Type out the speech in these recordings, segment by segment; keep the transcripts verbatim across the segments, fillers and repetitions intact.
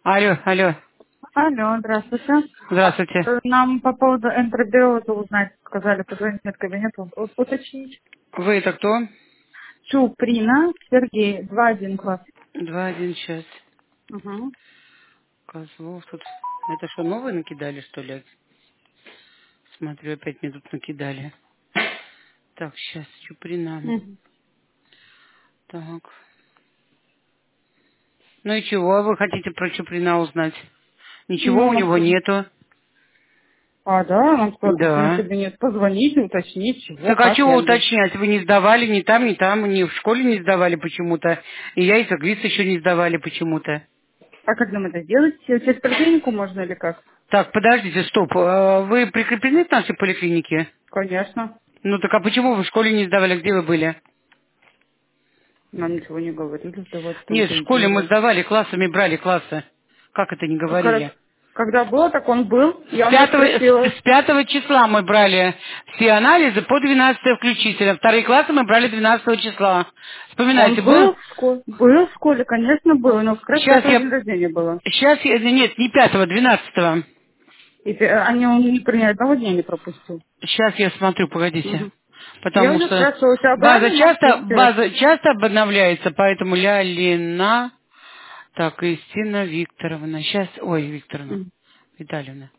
Алло, алло. Алло, здравствуйте. Здравствуйте. Э, Нам по поводу энтеробиоза узнать, сказали, позвонить в кабинет, у- уточнить. Вы это кто? Чуприна, Сергей, два один класс. Два, один, час. Угу. Козлов тут. Это что, новые накидали, что ли? Смотрю, опять мне тут накидали. Так, сейчас, Чуприна. Мгм. Так. Ну и чего вы хотите про Чуприна узнать? Ничего Ну, у него нам- нету. а, да, нам сказали, позвонить в Да. кабинет, позвоните, уточнить, чего, Так а как, чего я говорю. уточнять? Вы не сдавали ни там, ни там, ни в школе не сдавали почему-то. И я и соглис еще не сдавали почему-то. А как нам это делать? Через поликлинику можно или как? Так, подождите, стоп. Э, Вы прикреплены к нашей поликлинике? Конечно. Ну так а почему вы в школе не сдавали? Где вы были? Нам ничего не говорили, сдавать в Нет, том-то в и школе мы дело. сдавали, классами брали классы. Как это не Короче, говорили? когда было, так он был. С Я у него пятого, спросила. с пятого числа мы брали все анализы по двенадцатое включительно. Вторые классы мы брали двенадцатого числа. Вспоминайте, Он был? был в школе? Был в школе, конечно, был, но как раз Сейчас пятого я... день рождения было. Сейчас я... Нет, не пятого, двенадцатого. И те- они он ни при ни одного дня не пропустил. Сейчас я смотрю, погодите. Мгм. Я у Потому него что спрашивала, у тебя база брали мазки часто, все? база часто обновляется, поэтому Лялина... Так, Кристина Викторовна. Сейчас... Ой, Викторовна. Витальевна.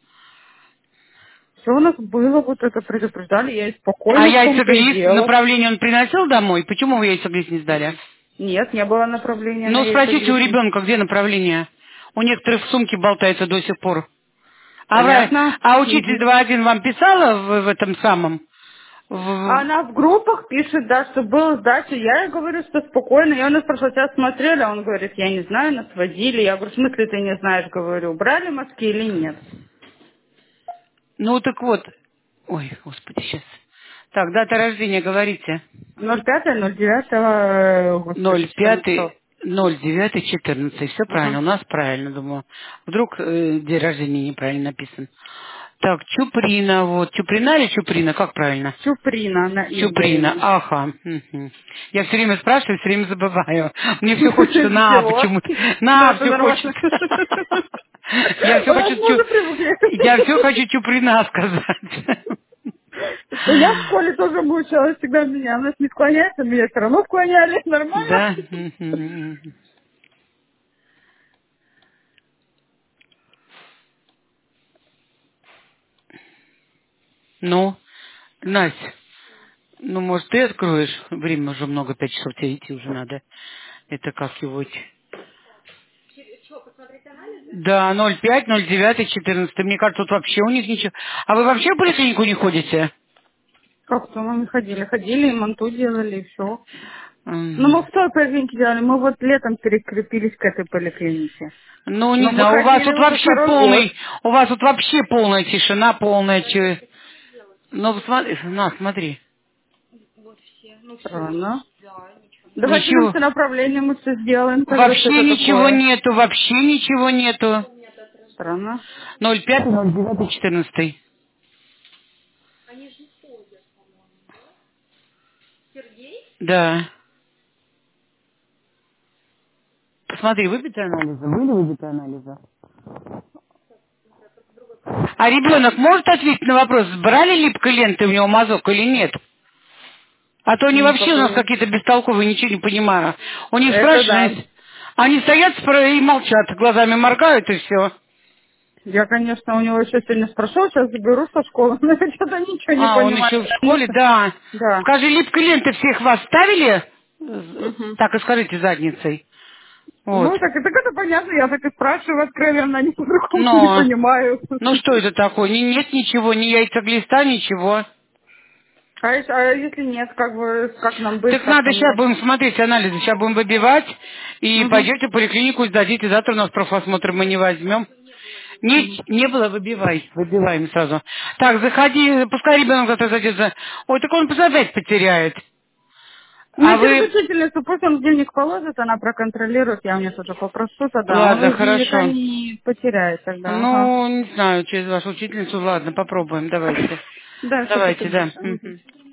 Все у нас было, вот это предупреждали, я и А спокойно в том-то и яйцеглист дело. направление он приносил домой? Почему вы яйцеглист не сдали? Нет, не было направления на Ну, спросите у яйцеглист. ребенка, где направление. У некоторых в сумке болтается до сих пор. А, вы- Понятно. а учитель Мгм. два один вам писала в, в этом самом? В- Она в группах пишет, да, что был сдача. Я ей говорю, что спокойно. Я у нас спрашивала, тебя смотрели? А он говорит, я не знаю, нас водили. Я говорю, в смысле ты не знаешь? Говорю, брали мазки или нет? ну, так вот. Ой, господи, сейчас. Так, дата рождения, говорите. ноль пятое ноль девятое, господи, ноль четырнадцатого. пятый ноль девятый четырнадцатый. Все правильно, Ага. у нас правильно, думаю. Вдруг э, день рождения неправильно написан. Так, Чуприна, вот. Чуприна или Чуприна, как правильно? Чуприна на И Чуприна, ударение. ага. Мгм. Я все время спрашиваю, все время забываю. Мне все хочется на «а» Ничего. почему-то. Да, На «а» это все хочется. нормально. Я все У нас хочу, мы уже чу- привыкли. я все хочу Чуприна сказать. Что я в школе тоже обучалась, всегда меня, нас не склоняется, меня все равно склоняли, нормально. Да? Мгм. Ну, Настя, ну, может, ты откроешь? Время уже много, пять часов тебе идти уже надо. Это как его... ч- Да, ноль пять, ноль девять, четырнадцать. Мне кажется, тут вообще у них ничего... А вы вообще в поликлинику не ходите? Как-то мы не ходили, ходили, и манту делали, и все. Ну, мы М. в той поликлинике делали, мы вот летом перекрепились к этой поликлинике. Ну, не Но мы знаю, у вас ходили тут уже вообще второй год. полный... У вас тут вообще полная тишина, полная... че- Ну, смотри, на, смотри. Странно. Давайте нам Ничего. все направления мы все сделаем, тогда что Вообще это ничего такое. нету, вообще ничего нету. Странно. ноль пять, ноль девять, четырнадцать. Да. Посмотри, выпиты анализы? Были выпиты анализы? А ребенок может ответить на вопрос, брали липкой ленты у него мазок или нет? А то они Ну, вообще как у нас бы, какие-то бестолковые, ничего не понимаю. У них это спрашиваешь, да. они, они стоят спро- и молчат, глазами моргают и все. Я, конечно, у него еще сегодня спрошу, сейчас заберу со школы, но я что-то ничего не А, он понимаю, еще в потому школе, что... да. Да. Скажи, липкой ленты всех вас ставили? Э, Мгм. Так и скажите задницей. Вот. Ну, так, так это понятно, я так и спрашиваю откровенно, они по-другому не Но, понимаю. ну что это такое? Ни- Нет ничего, ни яйцеглиста, ничего. А, если а если нет, как бы, как нам быть, Так как надо, нам сейчас его... будем смотреть анализы, сейчас будем выбивать, и Угу. пойдете в поликлинику, сдадите, завтра у нас профосмотр мы не возьмем. Не, Угу. не было, выбивай, выбиваем сразу. Так, заходи, пускай ребенок завтра зайдет за... Ой, так он опять потеряет. Ну, А через вы... учительницу, пусть он в дневник положит, она проконтролирует, я у нее тоже попрошу тогда. Он Ладно, из дневника хорошо. не потеряет тогда, ага. Ну, не знаю, через вашу учительницу, ладно, попробуем, давайте. Да, все, Давайте, спасибо да. большое. Мгм. Мгм.